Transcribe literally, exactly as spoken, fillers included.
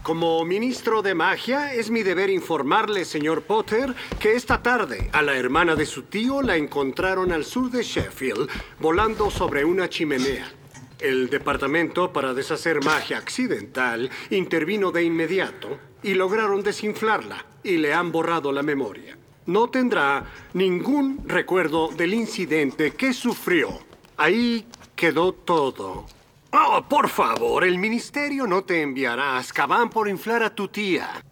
Como ministro de magia, es mi deber informarle, señor Potter, que esta tarde a la hermana de su tío la encontraron al sur de Sheffield, volando sobre una chimenea. El departamento para deshacer magia accidental intervino de inmediato y lograron desinflarla y le han borrado la memoria. No tendrá ningún recuerdo del incidente que sufrió. Ahí quedó todo. Oh, por favor, el ministerio no te enviará a Azkaban por inflar a tu tía.